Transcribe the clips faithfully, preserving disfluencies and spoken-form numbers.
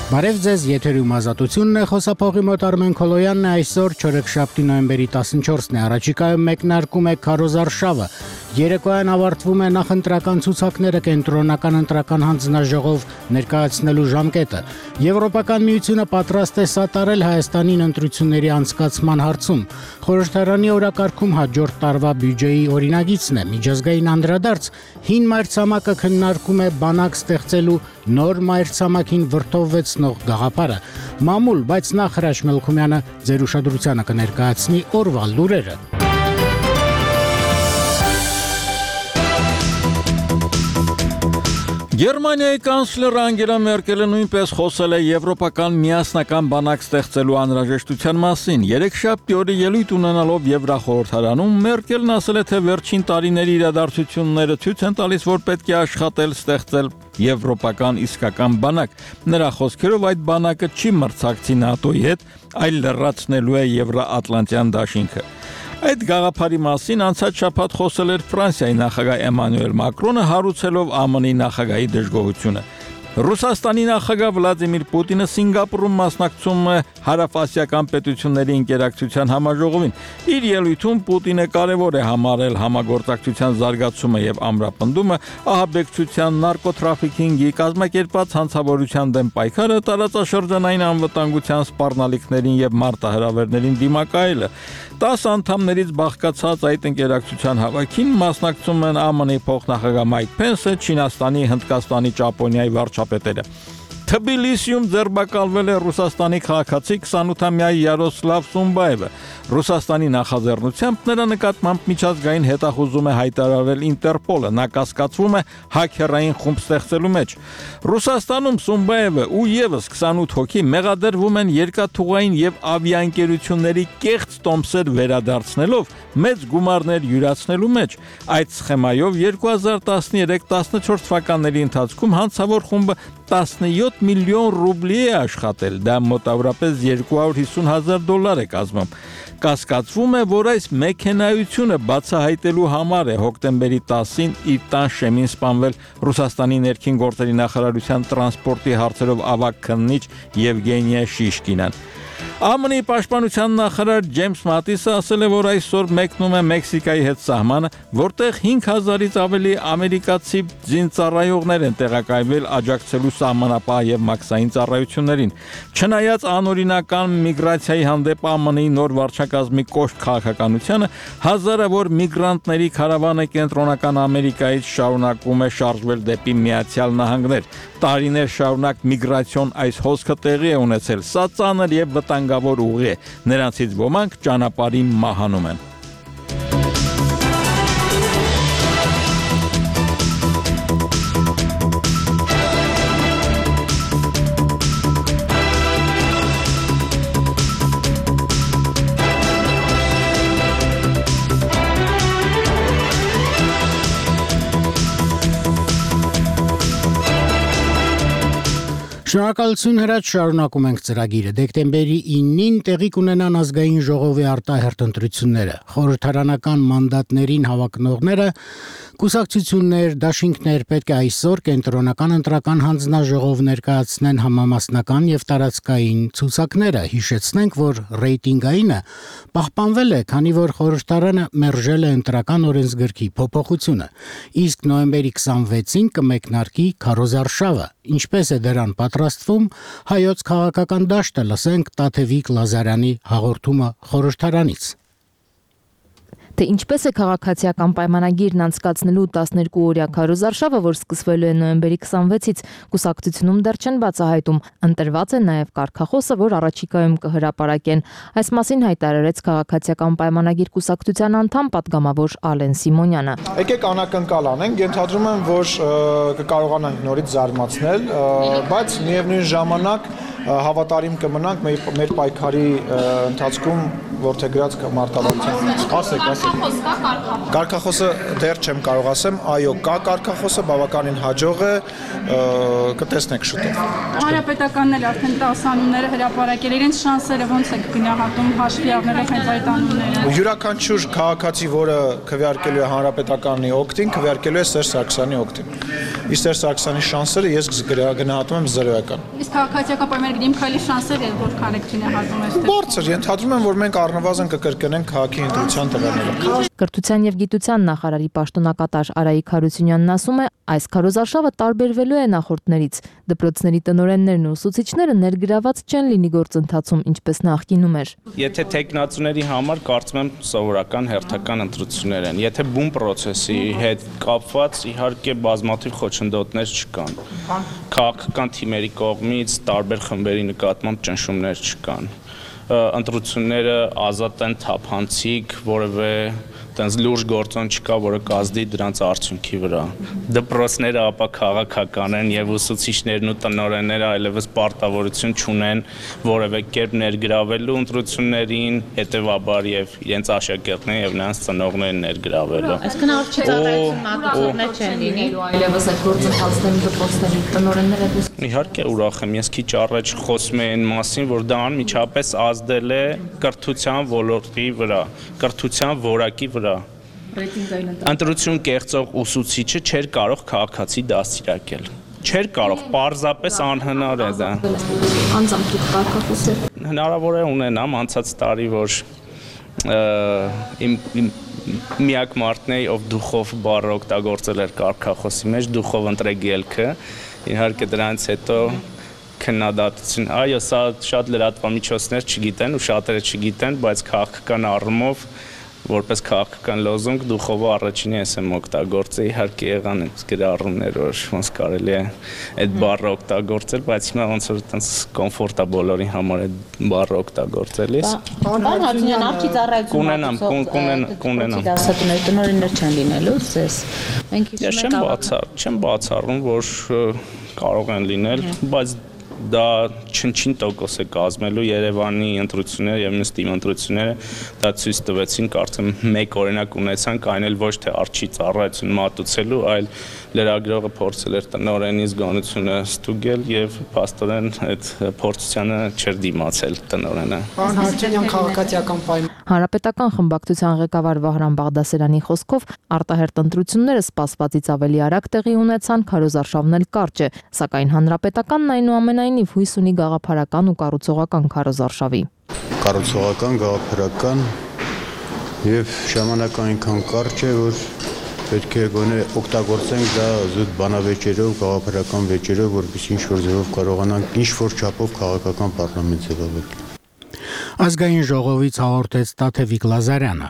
Բարև ձեզ, եթերում ազատությունն է, խոսափողի մոտ Արմեն Քոլոյանն է, այսօր չորեքշաբթի նոյեմբերի տասնչորսն է, առաջիկայում մեկնարկում է քարոզարշավը, երեկոյան ավարտվում է նախընտրական ցուցակները կենտրոնական ընտրական հանձնաժողով ներկայացնելու ժամկետը, Եվրոպական միությունը պատրաստ է սատարել Հայաստանին ընտրությունների անցկացման հարցում, խորհրդարանի օրակարգում հաջորդ տարվա բյուջեի օրինագիծն է, միջազգային անդրադարձ, հին մայրցամաքը քննարկում է բանակ ստեղծելու նոր մայրցամաքին վրդովվեցնող գաղափարը, մամուլ, բայց նախ Հրաչ Մելքումյանը ձեր ուշադրությանը կներկայացնի օրվա լուրերը։ Գերմանիայի կանցլեր Անգելա Մերկելը նույնպես խոսել է եվրոպական միասնական բանակ ստեղծելու անհրաժեշտության մասին։ Երեքշաբթի օրը ելույթ ունենալով Եվրախորհրդարանում Մերկելն ասել է, թե վերջին տարիների իրադարձությունները ցույց են տալիս, որ պետք է աշխատել ստեղծել եվրոպական իսկական բանակ։ Նրա խոսքերով այդ բանակը չի մրցակցի ՆԱՏՕ-ի հետ, այլ լրացնելու է Եվրոատլանտյան դաշինքը։ Այդ գաղափարի մասին անցած շաբաթ խոսել էր Ֆրանսիայի նախագահ Էմանուել Մակրոնը, հարուցելով ԱՄՆ-ի նախագահի դժգոհությունը։ Ռուսաստանի նախագահ Վլադիմիր Պուտինը Սինգապուրում մասնակցում է հարավասիական պետությունների ինտերակցիան համաժողովին։ Իր ելույթում Պուտինը կարևոր է համարել համագործակցության զարգացումը եւ ամրապնդումը, ահաբեկչության, նարկոտրաֆիքինգի, կազմակերպված հանցավորության դեմ պայքարը, տարածաշրջանային անվտանգության սպառնալիքներին եւ մարտահրավերներին դիմակայելը։ տասը անդամներից բաղկացած այդ ինտերակցիան հավաքին մասնակցում են ԱՄՆ-ի փոխնախագահ Մայք Փենսը, Չինաստանի, Հնդկաստանի, Ճապոնիայի վարչապետերը։ Թբիլիսիում ձերբակալվել է Ռուսաստանի քաղաքացի քսանութամյա Յարոսլավ Սումբաևը։ Ռուսաստանի նախաձեռնությամբ նրա նկատմամբ միջազգային հետախուզում է հայտարարել Ինտերպոլը, նա կասկածվում է հաքերային խումբ ստեղծելու մեջ։ Ռուսաստանում Սումբաևը ու եւս քսանութ հոգի մեղադրվում են երկաթուղային եւ ավիաընկերությունների կեղծ տոմսեր վերադարձնելով մեծ գումարներ յուրացնելու մեջ։ Այդ սխեմայով երկու հազար տասներեք տասնչորս թվականների ընթացքում հանցավոր խումբը տասնյոթ միլիոն ռուբլի է աշխատել, դա մոտավորապես երկու հարյուր հիսուն հազար դոլար է կազմում։ Կասկածվում է, որ այս մեքենայությունը բացահայտելու համար է հոկտեմբերի տասին իր տան շեմին սպանվել Ռուսաստանի ներքին գործերի նախարարության տրանսպորտի հարցերով ավագ քննիչ Եվգենիա Շիշկինան։ ԱՄՆ-ի պաշտպանության նախարար Ջեյմս Մատիսը ասել է, որ այսօր մեկնում է Մեքսիկայի հետ սահմանը, որտեղ հինգ հազարից ավելի ամերիկացի զինծառայողներ են տեղակայվել աջակցելու սահմանապահ եւ մաքսային ծառայություններին։ Չնայած անօրինական միգրացիայի հանդեպ ԱՄՆ-ի նոր վարչակազմի կոշտ քաղաքականությանը, հազարավոր միգրանտների քարավանը կենտրոնական Ամերիկայից շարունակում է շարժվել դեպի Միացյալ Նահանգներ։ Տարիներ շարունակ միգրացիոն այս հոսքը տեղի է ունեցել, սա ծանր եւ վտանգավոր ուղի է, նրանցից ոմանք ճանապարհին մահանում են։ Շնորհակալություն Հրաչ, շարունակում ենք ծրագիրը։ Դեկտեմբերի իննին տեղի կունենան ազգային ժողովի արտահերթ ընտրությունները։ Խորհրդարանական մանդատներին հավակնողները կուսակցություններ, դաշինքներ պետք է այսօր կենտրոնական ընտրական հանձնաժողով ներկայացնեն համամասնական եւ տարածքային ցուցակները։ Հիշեցնենք, որ ռեյտինգայինը պահպանվել է, քանի որ խորհրդարանը մերժել է ընտրական օրենսգրքի փոփոխությունը։ Իսկ նոյեմբերի քսանվեցին կմեկնարկի քարոզարշավը։ Ինչպես է դրան պատրաստվում հայոց քաղաքական դաշտը, լսենք Տաթևիկ Լազարյանի հաղորդումը խորհրդարանից։ Թե ինչպես է քաղաքացիական պայմանագիրն անցկացնելու տասներկու օրյա քարոզարշավը, որ սկսվելու է նոյեմբերի քսանվեցից, կուսակցությունում դեռ չեն բացահայտում։ Ընտրված է նաև կարգախոսը, որ առաջիկայում կհրապարակեն։ Այս մասին հայտարարեց քաղաքացիական պայմանագիր կուսակցության անդամ պատգամավոր Ալեն Սիմոնյանը։ Եկեք անակնկալ անենք, ենթադրում եմ, որ կկարողանանք նորից զարմացնել, բայց միևնույն ժամանակ հավատարիմ կմնանք մեր, մեր պայքարի ընթացքում որդեգրած մարտավարության։ Ասեք, ասեք։ Կարգախոսը դեռ չեմ կարող ասեմ, այո, կա կարգախոսը, բավականին հաջող է, կտեսնեք շուտով։ Հանրապետականն էլ արդեն տասը անունները հրապարակել, իրենց շանսերը ոնց եք գնահատում հաշվի առնելով հենց այդ անունները։ Յուրաքանչյուր քաղաքացի, որը քվեարկելու է Հանրապետականի օգտին, քվեարկելու է Սերժ Սարգսյանի օգտին։ Իսկ Սերժ Սարգսյանի շանսերը ես գնահատում եմ զրոյական։ Իսկ քաղաքացիական պայմանագրի քայլի շանսերը որքան եք գնահատում այստեղ։ Բարձր, ենթադրում եմ, որ մենք առնվազն կկրկնենք քաղաքի ընտրության տվյալները։ Կրթության եւ գիտության նախարարի պաշտոնակատար Արայիկ Հարությունյանն ասում է, այս քարոզարշավը տարբերվելու է նախորդներից։ Դպրոցների տնօրեններն ու ուսուցիչները ներգրաված չեն լինի գործընթացում, ինչպես նախկինում էր։ Եթե տեխնացուների համար կարծում եմ սովորական հերթական ընտրություններ են։ Եթե բուն պրոցեսի հետ կապված իհարկե բազմաթիվ խոչընդոտներ չկան։ Քաղաքական թիմերի կողմից տարբեր խմբերի նկատմամբ ճնշումներ չկան։ Ընտրությունները ազատ են, թափանցիկ, որևէ տենց լուրջ գործոն չկա, որը կազդի դրանց արդյունքի վրա։ Դպրոցները ապա քաղաքական են եւ ուսուցիչներն ու տնօրենները այլևս պարտավորություն չունեն որևէ կերպ ներգրավելու ընտրություններին, հետեւաբար եւ իրենց աշակերտներին եւ նրանց ծնողներին ներգրավելու։ Այսինքն արդյոք ծառայություն մատուցողներ չեն լինելու այլևս այդ գործընթացների դպրոցների տնօրենները։ Իհարկե ուրախ եմ, ես քիչ առաջ խոսում եմ այն մասին, որ դա անմիջապես ազդել է կրթության ոլորտի վրա, կրթության որակի վրա։ Ընտրություն կեղծող ուսուցիչը չէր կարող քաղաքացի դաստիարակել։ Չէր կարող, պարզապես անհնար է դա։ Անձամբ դուք կարգախոսեր։ Հնարավոր է ունենամ անցած տարի, որ իմ միակ մարդն է, ով դուխով բառը օգտագործել էր կարգախոսի մեջ, դուխով ընտրեք ելքը, իհարկե դրանից հետո քննադատություն, այո, սա շատ լրատվամիջոցներ չգիտեն ու շատերը չգիտեն, բայց քաղաքական առումով որպես քաղաքական լոզունգ դուխովը առաջինի ես եմ օգտագործել, իհարկե եղան այս գրառումներ, որ ոնց կարելի է այդ բառը օգտագործել, բայց հիմա ոնց որ այտենց կոմֆորտ է բոլորի համար այդ բառը օգտագործելիս։ Պարոն Հարությունյան, արդի ծառայություն կունենամ, կունենամ։ Դասատուներ տնօրեններ չեն լինելու, ցես։ Մենք հիշում ենք, չեմ բացառ, չեմ բացառում, որ կարող են լինել, բայց դա չնչին տոկոս է կազմելու Երևանի ընտրությունները եւ մյուս թիմ ընտրությունները դա ցույց տվեցին, կարծեմ մեկ օրինակ ունեցանք, այն էլ ոչ թե արչի ծառայություն մատուցելու, այլ լրագրողը փորձել էր տնօրենի զգոնությունը ստուգել եւ փաստորեն այդ փորձությանը չէր դիմացել տնօրենը։ Պարոն Հարությունյան, քաղաքացիական պայման Հանրապետական խմբակցության ղեկավար Վահրամ Բաղդասարյանի խոսքով արտահերտ ընտրությունները սպասվածից ավելի արագ տեղի ունեցան, քարոզարշավն էլ կարճ է, սակայն Հանրապետականն այնուամենայնիվ հույս ունի գաղափարական ու կառուցողական քարոզարշավի։ Կառուցողական, գաղափարական եւ ժամանակը այնքան կարճ է, որ պետք է գոնե օգտագործենք դա զուտ բանավեճերով, գաղափարական վեճերով, որպեսզի ինչ-որ ձևով կարողանանք ինչ-որ չափով քաղաքական պարլամենտ ձևավորել։ Ազգային ժողովից հաղորդեց Տաթևիկ Լազարյանը։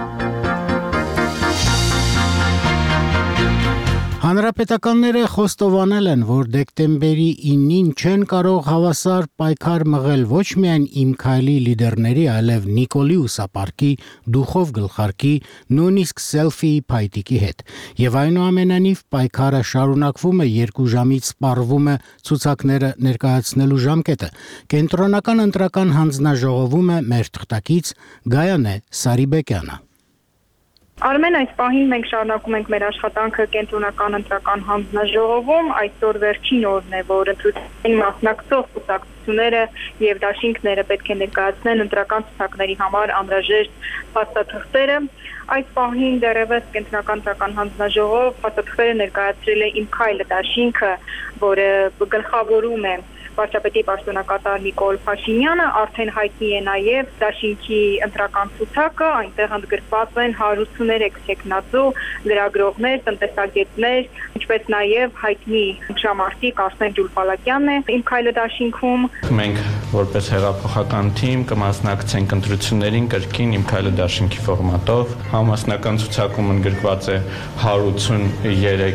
Հանրապետականները խոստովանել են, որ դեկտեմբերի ինին չեն կարող հավասար պայքար մղել ոչ միայն Իմ քայլի լիդերների, այլև Նիկոլի Ուսապարկի, Դուխով գլխարկի, նույնիսկ սելֆիի փայտիկի հետ։ Եվ այնուամենայնիվ պայքարը շարունակվում է, երկու ժամից սպառվում է ցուցակները ներկայացնելու ժամկետը։ Կենտրոնական ընտրական հանձնաժողովում է մեր թղթակից Գայանե Սարիբեկյանը։ Արմեն, այս պահին մենք շարունակում ենք մեր աշխատանքը կենտրոնական ընտրական հանձնաժողովում, այսօր վերջին օրն է, որ ընտրություններին մասնակցող կուսակցությունները եւ դաշինքները պետք է ներկայացնեն ընտրական ցուցակների համար անհրաժեշտ փաստաթղթերը։ Այս պահին դեռևս կենտրոնական ընտրական հանձնաժողով փաստաթղթերը ներկայացրել է Իմ քայլը դաշինքը, որը գլխավորում է վարչապետի պաշտոնակատար Նիկոլ Փաշինյանը, արդեն հայտնի է նաև դաշինքի ընտրական ցուցակը, այնտեղ ընդգրկված են հարյուր ութսուներեք տեխնացու, լրագրողներ, տնտեսագետներ, ինչպես նաև հայտնի շամարտիկ Արսեն Ջուլպալակյանն է Իմ քայլը դաշինքում։ Մենք որպես հեղափոխական թիմ կմասնակցենք ընտրություններին կրկին Իմ քայլը դաշինքի ֆորմատով։ Համասնական ցուցակում ընդգրկված է հարյուր ութսուներեք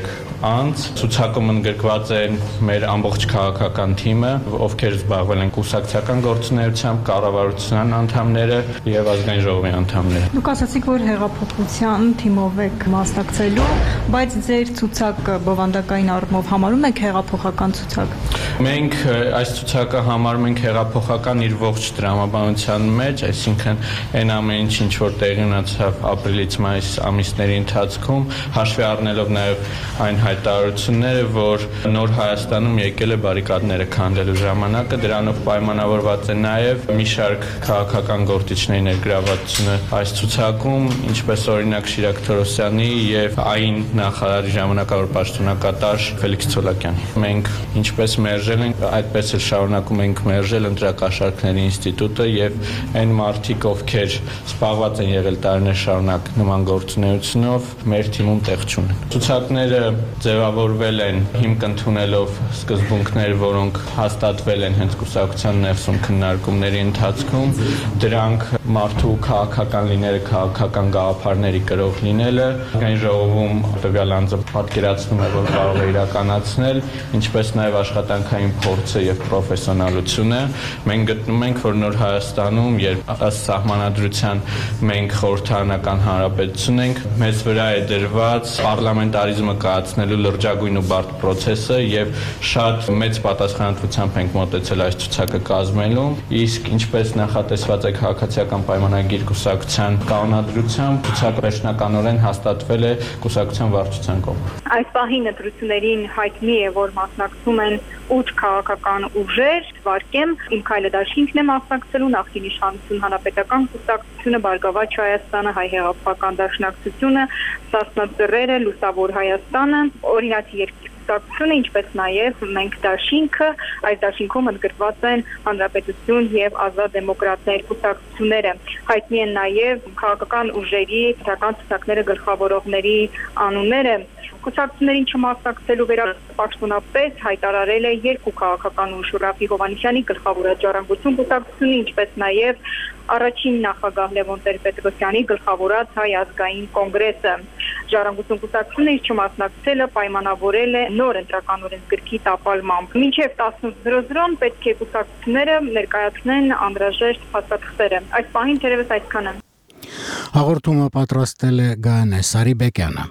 անձ, ցուցակում ընդգրկված է մեր ամբողջ քաղաքական թիմը, ովքեր զբաղվել են կուսակցական գործունեությամբ, կառավարության անդամները եւ ազգային ժողովի անդամները։ Դուք ասացիք, որ հեղափոխության թիմով եք մասնակցելու, բայց ձեր ցուցակը բովանդակային առումով համարում եք հեղափոխական ցուցակ։ Մենք այս ցուցակը համարում ենք հեղափոխական իր ողջ տրամաբանության մեջ, այսինքն այն ամեն ինչ, ինչ որ տեղի ունեցավ ապրիլից մայիս ամիսների ընթացքում, հաշվի առնելով նաև այն հայտարարությունները, որ նոր Հայաստանում եկել է բարիկադները քանդելու ժամանակը, դրանով պայմանավորված է նաև մի շարք քաղաքական գործիչների ներգրավվածությունը այս ցուցակում, ինչպես օրինակ Շիրակ Թորոսյանի եւ այն նախարարի ժամանակավոր պաշտոնակատար Ֆելիքս Ցոլակյանի։ Մենք ինչպես մերժել ենք, այդպես էլ շարունակում ենք մերժել ընտրակաշառքների ինստիտուտը եւ այն մարդիկ, ովքեր զբաղված են եղել տարիներ շարունակ նման գործունեությունով, մեր թիմում տեղ չունեն։ Ցուցակները ձևավորվել են հիմք ընդունելով սկզբունքներ, որոնք հաստատվել են հենց կուսակցության ներսում քննարկումների ընթացքում, դրանք մարդու քաղաքական լինելը, քաղաքական գաղափարների կրող լինելը, այն ժողովում տվյալ անձը պատկերացնում է, որ կարող է իրականացնել, ինչպես նաև աշխատանքային փորձը եւ պրոֆեսիոնալությունը։ Մենք գտնում ենք, որ նոր Հայաստանում, երբ ըստ սահմանադրության մենք խորհրդարանական հանրապետություն ենք, մեզ վրա է դրված պարլամենտարիզմը կայացնելու լրջագույն ու բարդ process-ը եւ շատ մեծ պատասխանատվությամբ ենք մոտեցել այս ցուցակը կազմելու, իսկ ինչպես նախատեսված է քաղաքացիական պայմանագիր կուսակցության կանոնադրությամբ, ցուցակը վերջնականորեն հաստատվել է կուսակցության վարչության կողմից։ Այս պահին ընտրություններին հայտնի է, որ մասնակցում են ութ քաղաքական ուժեր, վարկեմ, Իմ քայլը դաշինքն է մասնակցելու, Նախկին իշխանություն հանրապետական կուսակցությունը, Բարգավաճ Հայաստանը, Հայ հեղափոխական դաշնակցությունը, Սասնածռերը, Լուսավոր Հայաստանը, Օրինացի երկիր կուսակցությունը, ինչպես նաև մենք դաշինքը, այս դաշինքում ընդգրկված են Հանրապետություն եւ Ազատ դեմոկրատներ կուսակցությունները։ Հայտնի են նաև քաղաքական ուժերի, քաղաքական ցուցակները գլխավորողների անունները։ Կուսակցություններին չմասնակցելու վերապաշտոնապես հայտարարել է երկու քաղաքական ուժ Ռաֆի Հովհաննիսյանի գլխավորած Ժառանգություն կուսակցությունը, ինչպես նաև առաջին նախագահ Լևոն Տեր-Պետրոսյանի գլխավորած Հայ ազգային կոնգրեսը։ Ժառանգություն կուսակցությունը իր չմասնակցելը պայմանավորել է նոր ընտրական օրենսգրքի տապալմամբ։ Մինչև տասնութ պետք է կուսակցությունները ներկայացնեն անհրաժեշտ փաստաթղթերը։ Այս պահին թերևս այսքանը։ Հաղորդումը պատրաստել է Գայանե Սարիբեկյանը։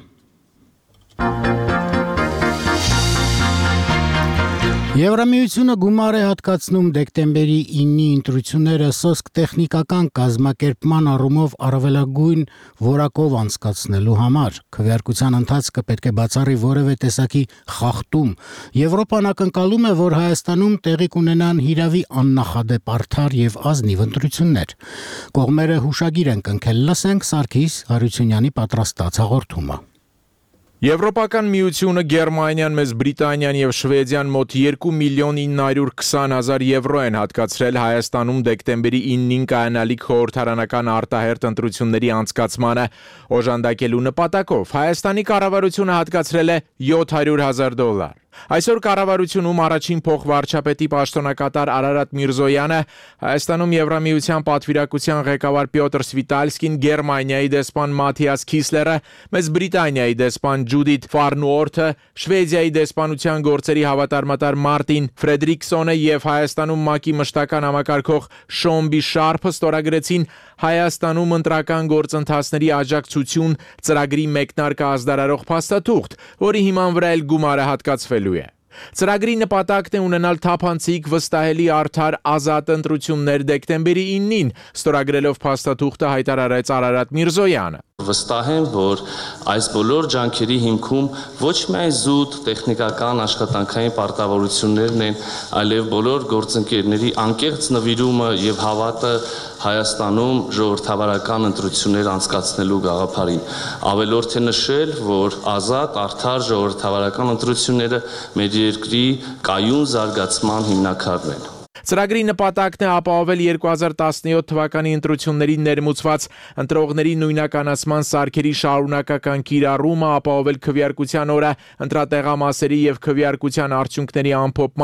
Եվրամիությունը գումար է հատկացնում դեկտեմբերի իննի ընտրությունները սոսկ տեխնիկական կազմակերպման առումով առավելագույն որակով անցկացնելու համար։ Քվեարկության ընթացքը պետք է բացառի որևէ տեսակի խախտում։ Եվրոպան ակնկալում է, որ Հայաստանում տեղի կունենան հիրավի աննախադեպ արդար եւ ազնիվ ընտրություններ։ Կողմերը հուշագիր են կնքել, լսենք Սարգիս Հարությունյանի պատրաստած հաղորդումը։ Եվրոպական միությունը, Գերմանիան, Մեծ Բրիտանիան եւ Շվեդիան մոտ երկու միլիոն ինը հարյուր քսան հազար եվրո են հատկացրել Հայաստանում դեկտեմբերի իննին կայանալիք խորհրդարանական արտահերթ ընտրությունների անցկացմանը օժանդակելու նպատակով։ Հայաստանի կառավարությունը հատկացրել է յոթ հարյուր հազար դոլար։ Այսօր կառավարությունում առաջին փոխվարչապետի պաշտոնակատար Արարատ Միրզոյանը, Հայաստանում Եվրամիության պատվիրակության ղեկավար Պյոտր Սվիտալսկին, Գերմանիայի դեսպան Մաթիաս Քիսլերը, Մեծ Բրիտանիայի դեսպան Ջուդիթ Ֆարնուորթը, Շվեդիայի դեսպանության գործերի հավատարմատար Մարտին Ֆրեդրիկսոնը եւ Հայաստանում ՄԱԿ-ի մշտական համակարգող Շոմբի Շարփը ստորագրեցին Հայաստանում ընտրական գործընթացների աջակցություն ծրագրի մեկնարկը ազդարարող փաստաթուղթ, որի հիման վրա էլ գումարը հատկացվելու է։ Ծրագրի նպատակն է ունենալ թափանցիկ, վստահելի, արդար, ազատ ընտրություններ դեկտեմբերի իննին, ստորագրելով փաստաթուղթը հայտարարեց Արարատ Միրզոյանը։ Վստահ եմ, որ այս բոլոր ջանքերի հիմքում ոչ միայն զուտ տեխնիկական աշխատանքային պարտավորություններն են, այլև բոլոր գործընկերների անկեղծ նվիրումը եւ հավատը Հայաստանում ժողովրդավարական ընտրություններ անցկացնելու գաղափարին։ Ավելորդ է նշել, որ ազատ, արդար ժողովրդավարական ընտրությունները մեր երկրի կայուն զարգացման հիմնաքարն են։ Ծրագրի նպատակն է ապահովել երկու հազար տասնյոթ թվականի ընտրություններին ներմուծված ընտրողների նույնականացման սարքերի շարունակական կիրառումը, ապահովել քվեարկության օրը ընտրատեղամասերի եւ քվեարկության արդյունքների ամփոփման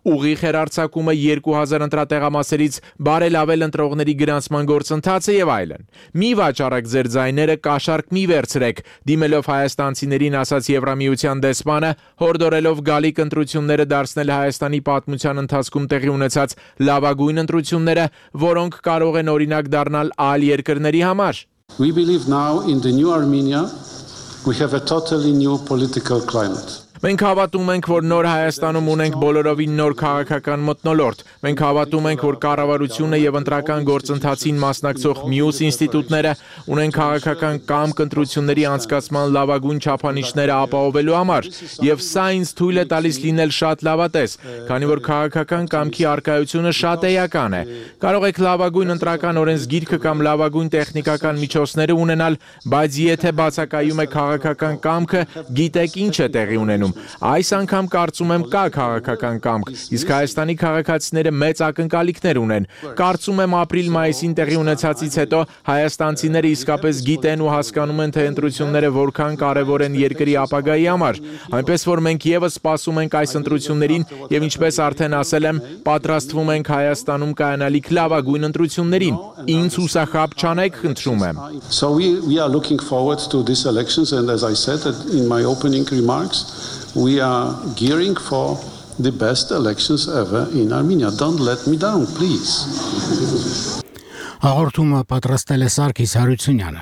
ուղիղ էր արձակումը երկու հազար ընտրատեղամասերից բարելավել ընտրողների գրանցման գործընթացը եւ այլն։ Մի վաճառեք ձեր ձայները, կաշառք մի վերցրեք, դիմելով հայաստանցիներին ասաց Եվրամիության դեսպանը, հորդորելով գալիք ընտրությունները դարձնել Հայաստանի պատմության ընթացքում տեղի ունեցած լավագույն ընտրությունները, որոնք կարող են օրինակ դառնալ այլ երկրների համար։ We believe now in the new Armenia we have a totally new political climate. Մենք հավատում ենք, որ նոր Հայաստանում ունենք բոլորովին նոր քաղաքական մթնոլորտ։ Մենք հավատում ենք, որ կառավարությունը եւ ընտրական գործընթացին մասնակցող մյուս ինստիտուտները ունեն քաղաքական կամք ընտրությունների անցկացման լավագույն չափանիշները ապահովելու համար, եւ սա ինձ թույլ է տալիս լինել շատ լավատես, քանի որ քաղաքական կամքի արկայությունը շատ էական է։ Կարող եք լավագույն ընտրական օրենսգիրքը կամ լավագույն տեխնիկական միջոցները ունենալ, բայց եթե բացակայում է քաղաքական կամքը, գիտեք ինչ է տեղի ունենում։ Այս անգամ կարծում եմ կա քաղաքական կամք, իսկ Հայաստանի քաղաքացիները մեծ ակնկալիքներ ունեն։ Կարծում եմ ապրիլ-մայիսին տեղի ունեցածից հետո հայաստանցիները իսկապես գիտեն ու հասկանում են, թե ընտրությունները որքան կարևոր են երկրի ապագայի համար։ Այնպես որ մենք եւս սպասում ենք այս ընտրություններին եւ ինչպես արդեն ասել եմ, պատրաստվում ենք Հայաստանում կայանալիք լավագույն ընտրություններին։ Ինձ հուսախաբ չանեք, խնդրում եմ։ So we we are looking forward to these elections and as I said in my opening remarks we are gearing for the best elections ever in Armenia. Don't let me down, please. Հաղորդումը պատրաստել է Սարգիս Հարությունյանը։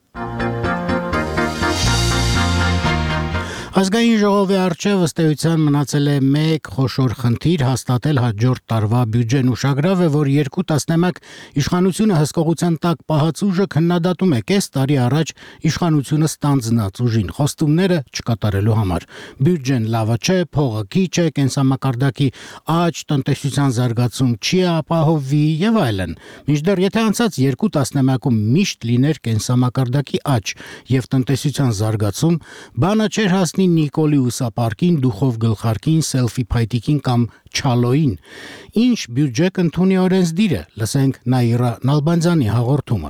Ազգային ժողովի առջև ըստ էության մնացել է մեկ խոշոր խնդիր հաստատել հաջորդ տարվա բյուջեն ուշագրավ է, որ երկու տասնամյակ իշխանությունը հսկողության տակ պահած ուժը քննադատում է կես տարի առաջ իշխանությունը ստանձնած ուժին խոստումները չկատարելու համար։ Բյուջեն լավը չէ, փողը քիչ է, կենսամակարդակի աճ, տնտեսության զարգացում չի ապահովվի եւ այլն։ Մինչդեռ եթե անցած երկու տասնամյակում միշտ լիներ կենսամակարդակի աճ եւ տնտեսության զարգացում, բանը չէր հասնի Նիկոլի ուսապարկին, դուխով գլխարկին, սելֆի փայտիկին կամ չալոին։ Ինչ բյուջե կընդունի օրենսդիրը, լսենք Նաիրա Նալբանդյանի հաղորդումը։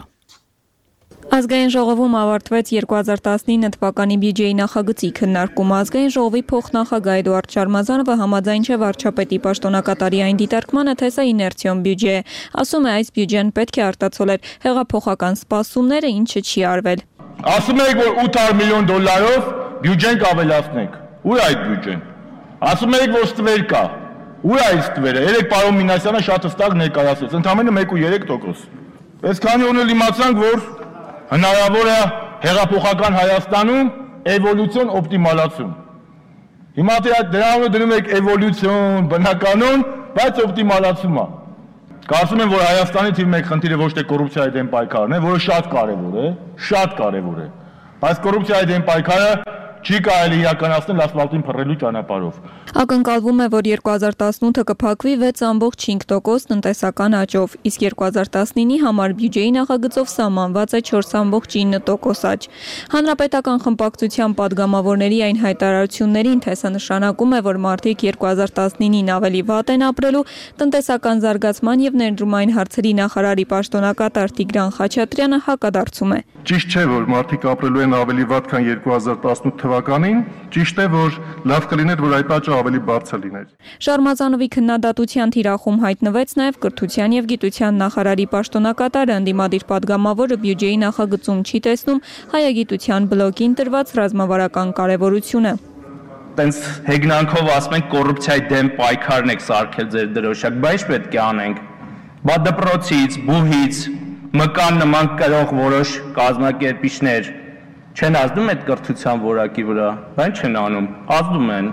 Ազգային ժողովում ավարտվեց երկու հազար տասնինը թվականի բյուջեի նախագծի քննարկումը։ Ազգային ժողովի փոխնախագահ Էդուարդ Շարմազանովը համաձայն չէ վարչապետի պաշտոնակատարի այն դիտարկմանը, թե սա իներցիոն բյուջե է։ Ասում է, այս բյուջեն պետք է արտացոլեր հեղափոխական սպասումները, ինչը չի արվել։ Ասում եք, որ ութ հարյուր միլիոն դոլարով բյուջեն կավելացնենք։ Ուր է այդ բյուջեն։ Ասում եք, որ ստվեր կա։ Ուր է այս ստվերը։ Երեք պարոն Մինասյանը շատ հստակ ներկայացրեց, ընդամենը մեկ ու երեք տոկոս։ Այսքանի օրը իմացանք, որ հնարավոր է հեղափոխական Հայաստանում էվոլյուցիոն օպտիմալացում։ Հիմա դրանով դնում եք էվոլյուցիոն, բնականon, բայց օպտիմալացում է։ Կարծում եմ, որ Հայաստանի թիվ մեկ խնդիրը ոչ թե կոռուպցիայի դեմ պայքարն է, որը շատ կարևոր է, շատ կարևոր է։ Բայց կոռուպցիայի դեմ պայքարը չի կարելի իրականացնել ասֆալտին փռելու ճանապարհով։ Ակնկալվում է, որ երկու հազար տասնութը կփակվի վեց բացարձակ հինգ տոկոս տնտեսական աճով, իսկ երկու հազար տասնինի համար բյուջեի նախագծով սահմանված է չորս բացարձակ ինը տոկոս աճ։ Հանրապետական խմբակցության падգամավորների այն հայտարարություններին, թե սա նշանակում է, որ մարդիկ երկու հազար տասնինին ավելի վատ են ապրելու, տնտեսական զարգացման եւ ներդրումային հարցերի նախարարի պաշտոնակատար Տիգրան Խաչատրյանը հակադարձում է։ Ճիշտ չէ, որ մարդիկ ապրելու են ավելի վատ, քան երկու հազար տասնութ թվականին, ճիշտ է, որ լավ կլիներ, որ այդ աճը ավելի բարձր լիներ։ Շարմազանովի քննադատության թիրախում հայտնվեց նաև կրթության եւ գիտության նախարարի պաշտոնակատարը, ընդդիմադիր падգամավորը բյուջեի նախագծում չի տեսնում հայագիտության բլոկին տրված ռազմավարական կարևորությունը։ Տենց հեգնանքով ասում ենք կոռուպցիայի դեմ պայքարն եք սարքել ձեր դրոշակ, բայց ինչ պետք է անենք։ Բա դպրոցից, բուհից, մկան նման կրող որոշ կազմակերպիչներ չեն ազդում այդ կրթության որակի վրա, բայց չեն անում, ազդում են։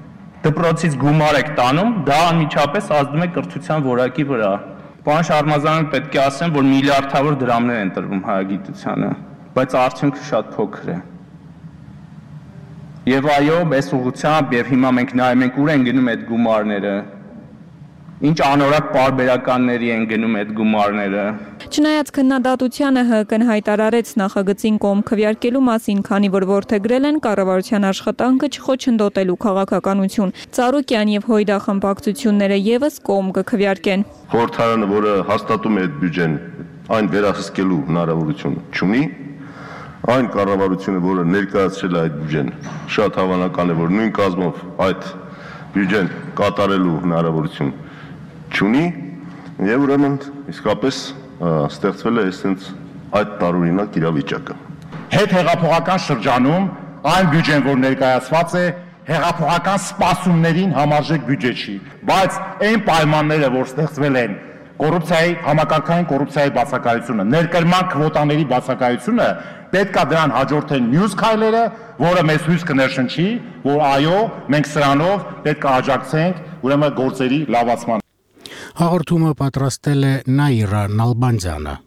Դպրոցից գումար եք տանում, դա անմիջապես ազդում է կրթության որակի վրա։ Պարոն Շարմազանովին պետք է ասեմ, որ միլիարդավոր դրամներ են տրվում հայագիտությանը, բայց արդյունքը շատ փոքր է։ Եվ այո, այս ուղղությամբ եւ հիմա մենք նայում ենք ուր են գնում այդ գումարները։ Ինչ անորակ պարբերականների են գնում այդ գումարները։ Չնայած քննադատությանը ՀՀԿ-ն հայտարարեց նախագծին կողմ քվեարկելու մասին, քանի որ որդեգրել են կառավարության աշխատանքը չխոչընդոտելու քաղաքականություն։ Ծառուկյան եւ Հույդա խմբակցությունները եւս կողմ կքվեարկեն։ Խորհրդարանը, որը հաստատում է այդ բյուջեն, այն վերահսկելու հնարավորություն չունի։ Այն կառավարությունը, որը ներկայացրել է այդ բյուջեն, շատ հավանական է, որ նույն կազմով այդ բյուջեն կատարելու հնարավորություն չունի եւ ուրեմն իսկապես ստեղծվել է այսպես այդ տարօրինակ իրավիճակը։ Հետ հեղափոխական շրջանում այն բյուջեն, որ ներկայացված է, հեղափոխական սպասումներին համարժեք բյուջե չի, բայց այն պայմանները, որ ստեղծվել են կոռուպցիայի, համակարգային կոռուպցիայի բացակայությունը, ներկրման քվոտաների բացակայությունը, պետք է դրան հաջորդեն մյուս քայլերը, որը մեզ հույս կներշնչի, որ այո, մենք սրանով պետք է աջակցենք ուրեմն գործերի լավացման։ Հաղորդումը պատրաստել է Նաիրա Նալբանդյանը։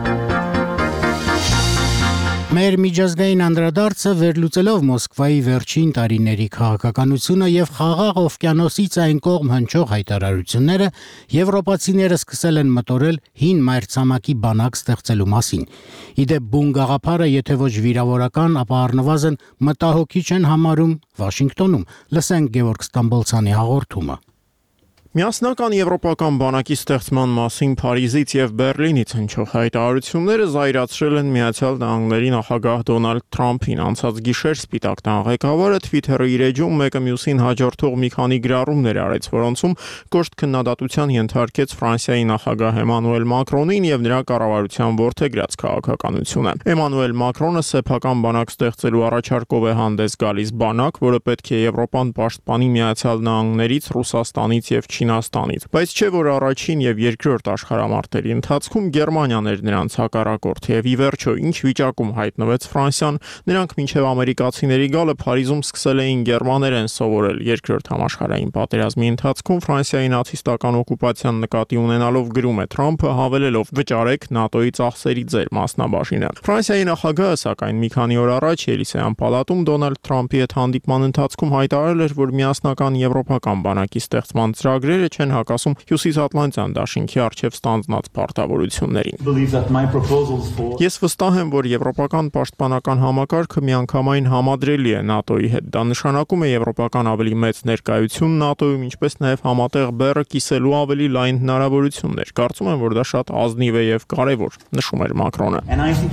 Մեր միջազգային անդրադարձը վերլուծելով Մոսկվայի վերջին տարիների քաղաքականությունը եւ խաղաղ օվկիանոսից այն կողմ հնչող հայտարարությունները, եվրոպացիները սկսել են մտորել հին մայրցամաքի բանակ ստեղծելու մասին։ Իդեպ բուն գաղափարը, եթե ոչ վիրավորական, ապա առնվազն մտահոգիչ են համարում Վաշինգտոնում։ Լսենք Գևորգ Ստամբոլցյանի հաղորդումը։ Միասնական եվրոպական բանակի ստեղծման մասին Փարիզից եւ Բերլինից հնչող հայտարարությունները զայրացրել են Միացյալ Նահանգների նախագահ Դոնալդ Թրամփին։ Անցած գիշեր Սպիտակ տան ղեկավարը Twitter-ի իր էջում մեկը մյուսին հաջորդող մի քանի գրառումներ արեց, որոնցում կոշտ քննադատության ենթարկեց Ֆրանսիայի նախագահ Էմանուել Մակրոնին եւ նրա կառավարության որդեգրած քաղաքականությունը։ Էմանուել Մակրոնը սեփական բանակ ստեղծելու առաջարկով է հանդես գալիս, բանակ, որը պետք է Եվրոպան պաշտպանի Միացյալ Նահանգներից, Ռուսաստանից եւ Չինաստանից, բայց չէ որ առաջին եւ երկրորդ աշխարհամարտերի ընթացքում Գերմանիան էր նրանց հակառակորդը եւ ի վերջո ինչ վիճակում հայտնվեց Ֆրանսիան, նրանք մինչեւ ամերիկացիների գալը Փարիզում սկսել էին գերմաներեն սովորել։ Երկրորդ համաշխարհային պատերազմի ընթացքում Ֆրանսիայի նացիստական օկուպացիան նկատի ունենալով գրում է Թրամփը, հավելելով վճարեք ՆԱՏՕ-ի ծախսերի ձեր մասնաբաժինը։ Ֆրանսիայի նախագահը սակայն մի քանի օր առաջ Ելիսեյան պալատում Դոնալդ Թրամփի հետ հանդիպման ընթացքում հայտարարել էր, որ միասնական եվրոպական բանակի ստեղծման ծրագրերը չեն հակասում Հյուսիսատլանտյան դաշինքի առջև ստանձնած պարտավորություններին։ Ես վստահ եմ, որ եվրոպական պաշտպանական համակարգը միանգամայն համադրելի է ՆԱՏՕ-ի հետ։ Դա նշանակում է եվրոպական ավելի մեծ ներկայություն ՆԱՏՕ-ում, ինչպես նաև համատեղ բեռը կիսելու ավելի լայն հնարավորություններ։ Կարծում եմ, որ դա շատ ազնիվ է եւ կարեւոր, նշում էր Մակրոնը։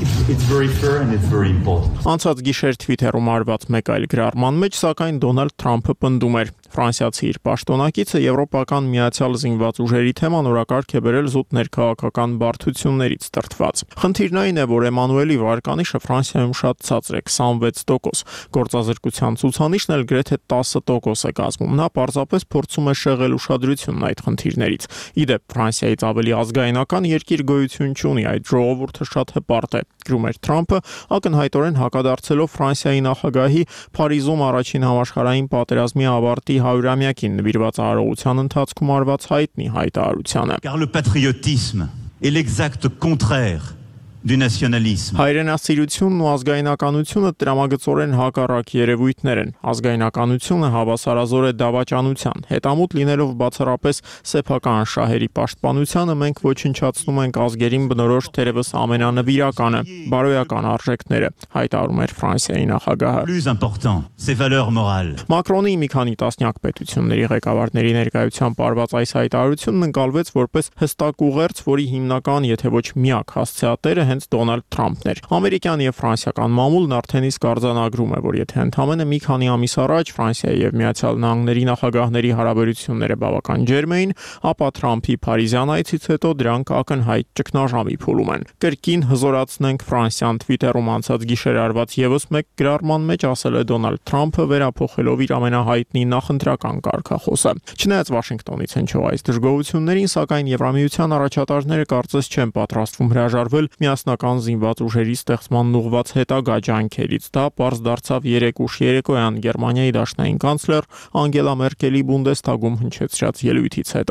Անցած գիշեր Twitter-ում արված մեկ այլ գրառման մեջ, սակայն Դոնալդ Թրամփը պնդում էր. Ֆրանսիացի իր պաշտոնակիցը Եվրոպական միացյալ զինված ուժերի թեման օրակարգ է բերել զուտ ներքաղաքական բարդություններից տրտված։ Խնդիրն այն է, որ Էմանուելի վարկանիշը Ֆրանսիայում շատ ցածր է՝ քսանվեց տոկոս, գործազրկության ցուցանիշն էլ գրեթե տասը տոկոս է կազմում։ Նա պարզապես փորձում է շեղել ուշադրությունն այդ խնդիրներից։ Իդեպ Ֆրանսիայից ավելի ազգայնական երկիր գոյություն չունի, այդ ժողովուրդը շատ հպարտ է, գրում էր Թրամփը, ակնհայտորեն հակադարձելով Ֆրանսիայի նախագահի Փարիզում առաջին համաշխարհային պատերազմի ավարտի հարյուրամյակին նվիրված արարողության ընթացքում արված հայտնի հայտարարությանը։ Car le patriotisme est l'exact contraire du nationalisme. Հայրենասիրությունն ու ազգայնականությունը տրամագծորեն հակառակ երևույթներ են։ Ազգայնականությունը հավասարազոր է դավաճանության։ Հետամուտ լինելով բացառապես սեփական շահերի պաշտպանությանը, մենք ոչնչացնում ենք ազգերին բնորոշ թերևս ամենանվիրականը՝ բարոյական արժեքները, հայտարարում էր Ֆրանսիայի նախագահը։ Plus important, ces valeurs morales. Մակրոնի մի քանի տասնյակ պետությունների ղեկավարների ներկայությամբ արված այս հայտարարությունն ընկալվեց որպես հստակ ուղերձ, որի հիմնական, եթե ոչ միակ հասցեատերը հենց Դոնալդ Թրամփն էր։ Ամերիկյան եւ ֆրանսիական մամուլն արդեն իսկ արձանագրում է, որ եթե ընդամենը մի քանի ամիս առաջ Ֆրանսիայի եւ Միացյալ Նահանգների նախագահների հարաբերությունները բավական ջերմ էին, ապա Թրամփի Փարիզյան այցից հետո դրանք ակնհայտ ճգնաժամի փուլում են։ Կրկին հզորացնենք Ֆրանսիան Twitter-ում անցած գիշեր արված եւս մեկ գրառման մեջ ասել է Դոնալդ Թրամփը, վերափոխելով իր ամենահայտնի նախընտրական կարգախոսը։ Չնայած Վաշինգտոնից հնչող այս դժգոհություններին, սակայն Եվրամիության առաջատարները կարծես չեն պատրաստվում հրաժարվել միասնական զինված ուժերի ստեղծման ուղղված հետագա ջանքերից։ Դա պարզ դարձավ երեկ ուշ երեկոյան Գերմանիայի դաշնային կանցլեր Անգելա Մերկելի Բունդեսթագում հնչեցրած ելույթից հետո։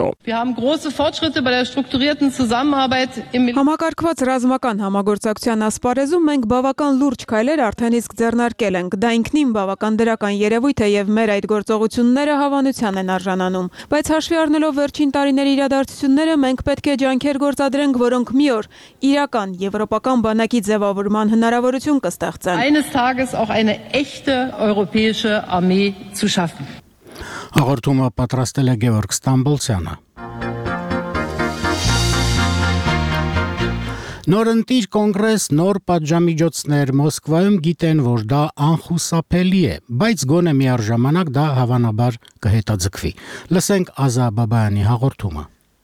Համակարգված ռազմական համագործակցության ասպարեզում մենք բավական լուրջ քայլեր արդեն իսկ ձեռնարկել ենք։ Դա ինքնին բավական դրական երևույթ է եւ մեր այդ գործողությունները հավանության են արժանանում։ Բայց հաշվի առնելով վերջին տարիների իրադարձությունները, մենք պետք է ջանքեր գործադրենք, որոնք մի օր իրական եվրոպական բանակի ձևավորման հնարավորություն կստեղծեն։ Eines Tages auch eine echte europäische Armee zu schaffen. Հաղորդումը պատրաստել է Գևորգ Ստամբոլցյանը։ Նոր ընտիր կոնգրես, նոր պատժամիջոցներ Մոսկվայում գիտեն, որ դա անխուսափելի է, բայց գոնե միառժամանակ դա հավանաբար կհետաձգվի։ Լսենք Ազա Բաբայանի հաղորդումը։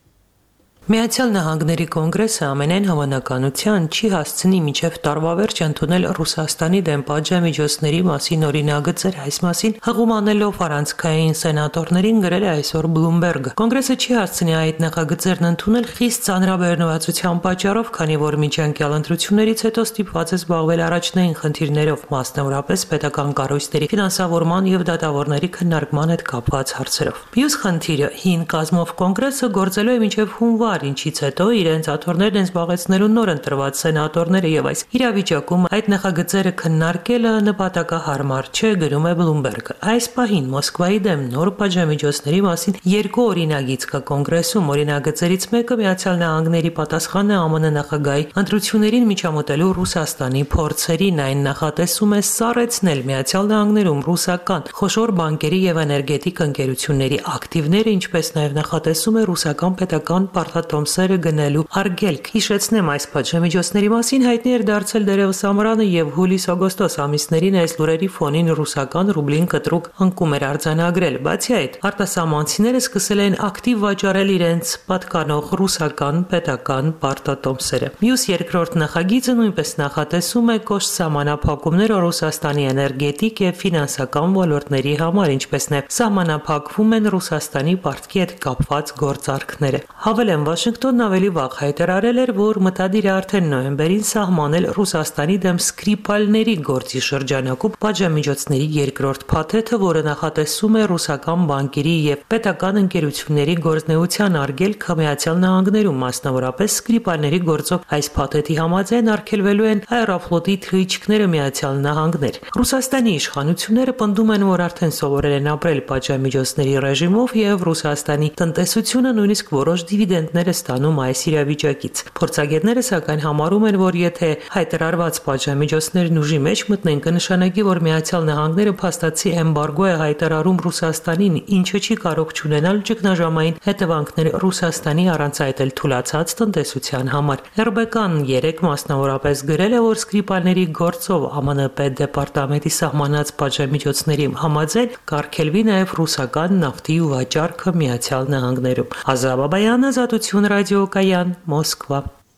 Միացյալ Նահանգների կոնգրեսը ամենայն հավանականության չի հասցնի մինչև տարվա վերջ ընդունել Ռուսաստանի դեմ պատժամիջոցների մասին օրինագծեր, այս մասին հղում անելով առանցքային սենատորներին գրել է այսօր Bloomberg-ը։ Կոնգրեսը չի հասցնի այդ նախագծերն ընդունել խիստ ծանրաբեռնվածության պատճառով, քանի որ միջանկյալ ընտրություններից հետո ստիպված է զբաղվել առաջնային խնդիրներով, մասնավորապես պետական կառույցների ֆինանսավորման եւ դատավորների քննարկման հետ կապված հարցերով։ Մյուս խնդիրը հին կազմով կոնգրեսը գործելու է մինչև հունվար, ինչից հետո իրենց աթոռներն են զբաղեցնելու նոր ընտրված սենատորները եւ այս իրավիճակում այդ նախագծերը քննարկելը նպատակահարմար չէ, գրում է Bloomberg-ը։ Այս պահին Մոսկվայի դեմ նոր պատժամիջոցների մասին երկու օրինագիծ կա կոնգրեսում։ Օրինագծերից մեկը Միացյալ Նահանգների պատասխանը ԱՄՆ նախագահի ընտրություններին միջամտելու Ռուսաստանի փորձերին, այն նախատեսում է սառեցնել Միացյալ Նահանգներում ռուսական խոշոր բանկերի եւ էներգետիկ ընկերությունների ակտիվները, ինչպես նաեւ նախատեսում է ռուսական պետական Տոմսերը գնելու արգելք։ Հիշեցնեմ, այս պատժամիջոցների մասին հայտնի էր դարձել դերևս ամռանը եւ հուլիս-օգոստոս ամիսներին այս լուրերի ֆոնին ռուսական ռուբլին կտրուկ անկում էր արձանագրել։ Բացի այդ, արտասահմանցիները սկսել են ակտիվ վաճառել իրենց պատկանող ռուսական պետական պարտատոմսերը։ Մյուս երկրորդ նախագիծը նույնպես նախատեսում է կոշտ սահմանափակումներ Ռուսաստանի էներգետիկ եւ ֆինանսական ոլորտների համար, ինչպես նաեւ սահմանափակվում են Ռուսաստանի պարտքի հետ կապված գործարքները։ Հավելեմ, Վաշինգտոնն ավելի վաղ հայտարարել էր, որ մտադիր է արդեն նոյեմբերին սահմանել Ռուսաստանի դեմ Սկրիպալների գործի շրջանակում պատժամիջոցների երկրորդ փաթեթը, որը նախատեսում է ռուսական բանկերի եւ պետական ընկերությունների գործնեության արգելքը Միացյալ Նահանգներում, մասնավորապես Սկրիպալների գործով այս փաթեթի համաձայն արգելվելու են Aeroflot-ի թռիչքները Միացյալ Նահանգներ։ Ռուսաստանի իշխանությունները պնդում են, որ արդեն սովորել են ապրել պատժամիջոցների ռեժիմով եւ Ռուսաստանի տնտեսությունը նույնիսկ որոշ դիվիդենդներ է ստանում այս իրավիճակից։ Փորձագետները սակայն համարում են, որ եթե հայտարարված պատժամիջոցներն ուժի մեջ մտնեն, կնշանակի, որ Միացյալ Նահանգները փաստացի էմբարգո է հայտարարում Ռուսաստանին, ինչը չի կարող չունենալ ճգնաժամային հետևանքներ Ռուսաստանի առանց այդ էլ թուլացած տնտեսության համար։ эр бэ կան երեք մասնավորապես գրել է, որ Սկրիպալների գործով ԱՄՆ պետդեպարտամենտի սահմանած պատժամիջոցների համաձայն կարգելվի նաև ռուսական նավթի վաճառքը Միացյալ Նահանգներում։ Ազա Բաբայան, Ազատություն ռադիոկայան, Մոսկվա։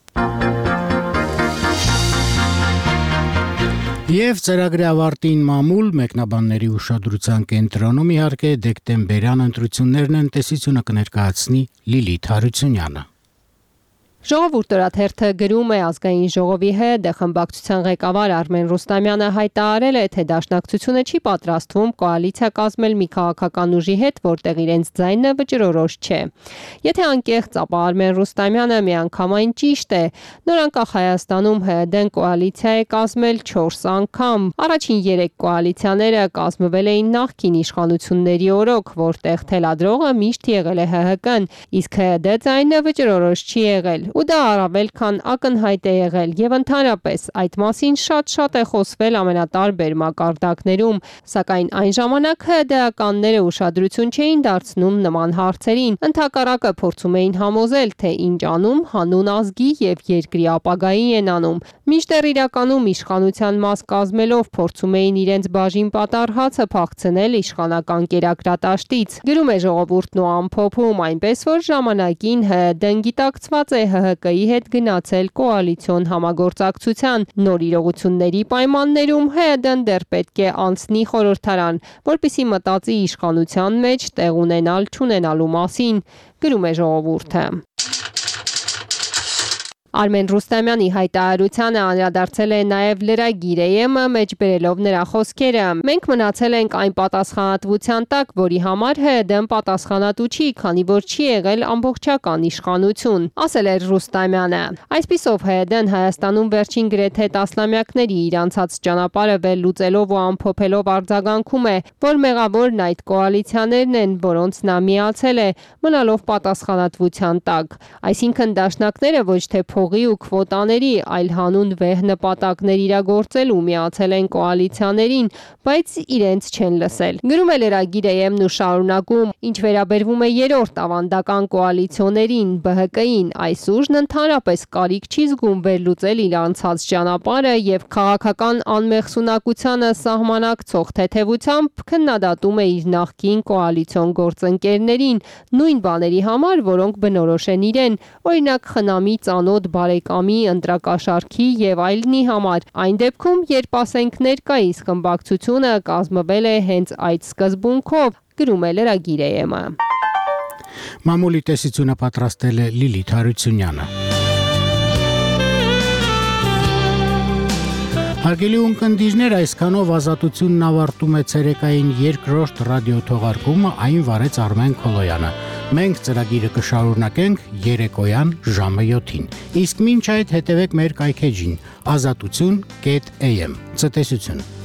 Եվ ծրագրի ավարտին մամուլ մեկնաբանների ուշադրության կենտրոնում իհարկե դեկտեմբերյան ընտրություններն են, տեսությունը կներկայացնի Լիլիթ Հարությունյանը։ Ժողովուրդ օրաթերթը գրում է ազգային ժողովի հետ խմբակցության ղեկավար Արմեն Ռուստամյանը հայտարարել է, թե դաշնակցությունը չի պատրաստվում կոալիցիա կազմել մի քաղաքական ուժի հետ, որտեղ իրենց ձայնը վճռորոշ չէ։ Եթե անկեղծ, ապա Արմեն Ռուստամյանը միանգամայն ճիշտ է։ Նոր անկախ Հայաստանում Հ Դ Ն կոալիցիա է կազմել չորս անգամ։ Առաջին երեք կոալիցիաները կազմվել էին նախկին իշխանությունների օրոք, որտեղ թելադրողը միշտ եղել է Հ Հ Կն, իսկ Հ Դ ձայնը վճռորոշ չի եղել։ Ու դա առավել քան ակնհայտ է եղել եւ ընդհանրապես այդ մասին շատ-շատ է խոսվել ամենատարբեր մակարդակներում, սակայն այն ժամանակ Հ Դ Ականները ուշադրություն չէին դարձնում նման հարցերին, ընդհակառակը փորձում էին համոզել, թե ինչ անում հանուն ազգի եւ երկրի ապագայի են անում, մինչդեռ իրականում իշխանության մաս կազմելով փորձում էին իրենց բաժին պատառ հացը փախցնել իշխանական կերակրատաշտից։ Գրում է ժողովուրդն ու ամփոփում, այնպես որ ժամանակին Հ Դ Ն գիտակցված է Հ Հ Կ-ի հետ գնացել կոալիցիոն համագործակցության։ Նոր իրողությունների պայմաններում Հ Դ Ն դեռ պետք է անցնի խորհրդարան, որպեսզի մտածի իշխանության մեջ տեղ ունենալ չունենալու մասին, գրում է ժողովուրդը։ Արմեն Ռուստամյանի հայտարարությանը անդրադարձել է նաև լրագիր Է Եմ-ը, մեջբերելով նրա խոսքերը։ Մենք մնացել ենք այն պատասխանատվության տակ, որի համար Հ Դ Ն պատասխանատու չի, քանի որ չի եղել ամբողջական իշխանություն, ասել էր Ռուստամյանը։ Այսպիսով Հ Դ Ն Հայաստանում վերջին գրեթե տասնամյակների իր անցած ճանապարհը վերլուծելով ու ամփոփելով արձագանքում է, որ մեղավորն այդ կոալիցիաներն են, որոնց նա միացել է, մնալով պատասխանատվության տակ։ Այսինքն դաշնակները ոչ թե հողի ու քվոտաների, այլ հանուն վեհ նպատակներ իրագործելու միացել են կոալիցիաներին, բայց իրենց չեն լսել։ Գրում է լրագիր-ը ու շարունակում, ինչ վերաբերվում է երրորդ ավանդական կոալիցիոներին, Բ Հ Կ-ին, այս ուժն ընդհանրապես կարիք չի զգում վերլուծել իր անցած ճանապարհը եւ քաղաքական անմեղսունակությանը սահմանակցող թեթևությամբ քննադատում է իր նախկին կոալիցիոն գործընկերներին նույն բաների համար, որոնք բնորոշ են իրեն, օրինակ խնամի ծանոթ բարեկամի ընտրակաշառքի եւ այլնի համար, այն դեպքում, երբ ասենք ներկայիս խմբակցությունը կազմվել է հենց այդ սկզբունքով, գրում է լրագիր-ը։ Մամուլի տեսությունը պատրաստել է Լիլիթ Հարությունյանը։ Հարգելի ունկնդիրներ, այսքանով Ազատությունն ավարտում է ցերեկային երկրորդ ռադիոթողարկումը, այն վարեց Արմեն Քոլոյանը։ Մենք ծրագիրը կշարունակենք երեկոյան ժամը յոթին։ Իսկ մինչ այդ հետևեք մեր կայքեջին ազատություն կետ էյ էմ։ Ցտեսություն։